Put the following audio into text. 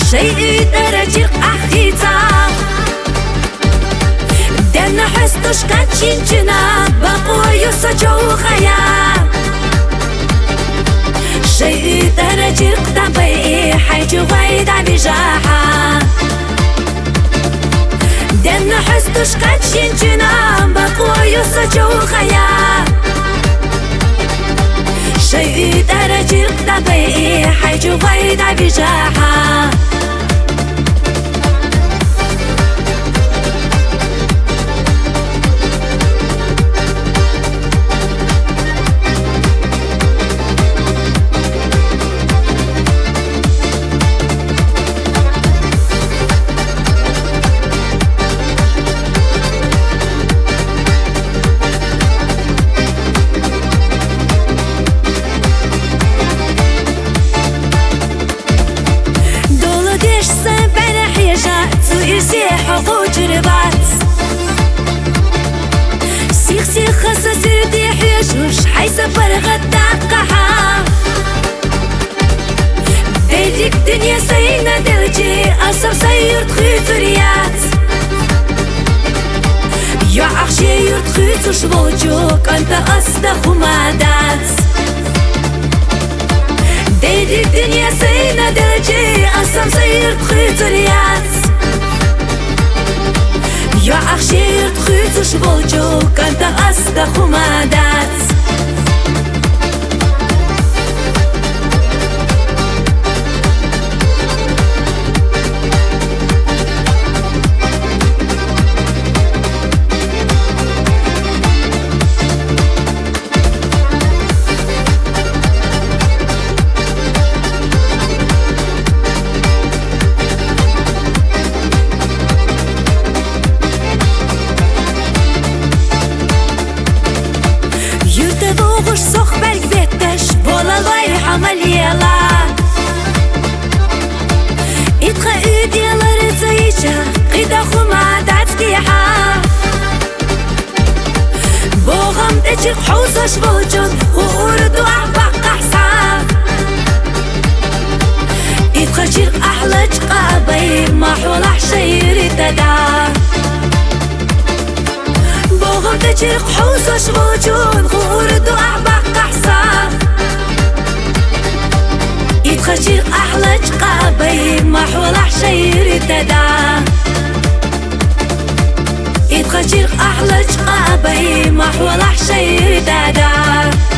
شيء درجة أخيتا دنا حستش كاتشينجنا بقوي سجو خيام شيء درجة قدبي حيجو غيد بجاحة دنا حستش كاتشينجنا بقوي سجو خيام شيء درجة قدبي حيجو غيد بجاحة سيخ خصص دي حيشوش حيسفر غداقها ديك دنيا سينا دلجي أصب سير تخيط ريات يا عخشي يرتخيط شبوجوك أنت أصدا خمادات ديك دنيا سينا دلجي أصب سير تخيط ريات يا أخشير تخيط شبوجوك أنت أصدا خمادات صخبك بيتش بولا الواي حمل يلا اتخا ايدي يلا رزيجا قيدا خمادات كيحا بوغم تجيق حوزش بوجون ووردو أعبق أحسا اتخا جيق أحلج قابي محول أحشيري تدا بوغم تجيق حوزش بوجون ووردو أعبق خشير أحلج قابي محول أحشير تدا خشير أحلج قابي محول أحشير تدا